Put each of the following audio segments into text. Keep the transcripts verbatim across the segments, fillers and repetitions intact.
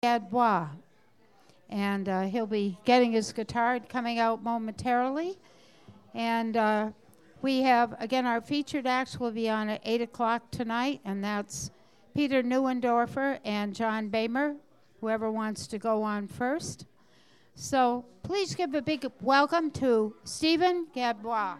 Gadbois. And uh, he'll be getting his guitar and coming out momentarily. And uh, we have, again, our featured acts will be on at eight o'clock tonight, and that's Peter Neuendorfer and John Bamer, whoever wants to go on first. So please give a big welcome to Stephen Gadbois.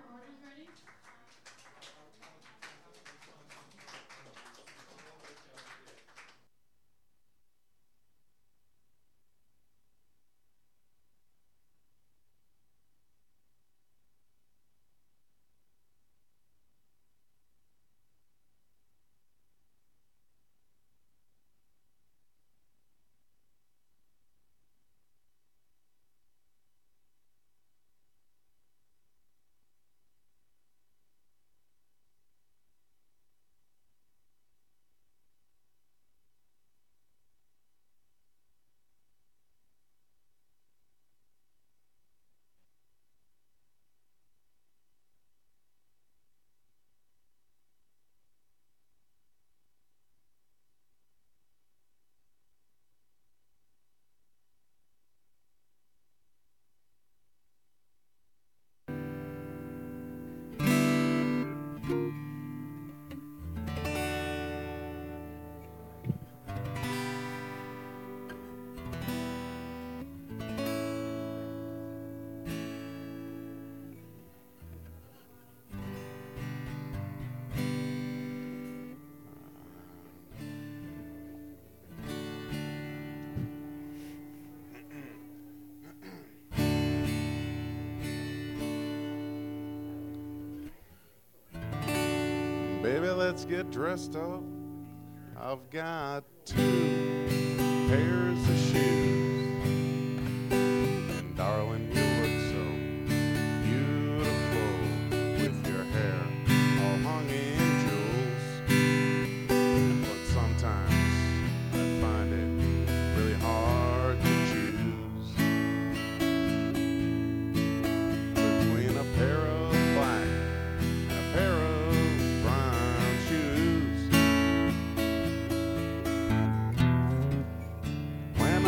Baby, let's get dressed up. I've got two pairs of shoes. And darling, you look so beautiful with your hair all hung in jewels. But sometimes I find it really hard to choose between a pair of black and a pair of When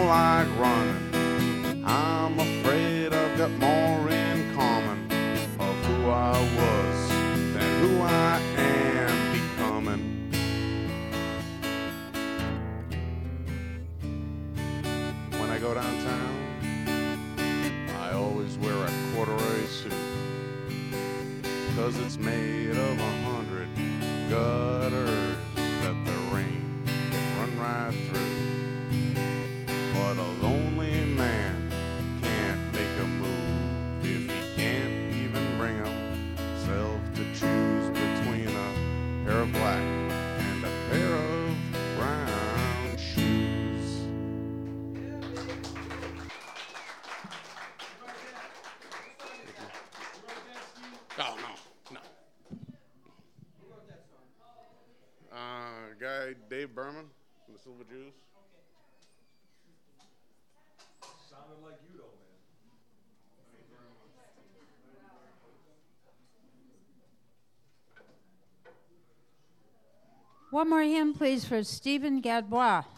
feel like running. I'm afraid I've got more in common of who I was than who I am becoming. When I go downtown, I always wear a corduroy suit, 'cause it's made of a hundred gutters that the rain can run right through. But a lonely man can't make a move if he can't even bring himself to choose between a pair of black and a pair of brown shoes. Oh, no, no. Uh, guy Dave Berman from the Silver Jews. Sounded like you, though, man. One more hymn, please, for Stephen Gadbois.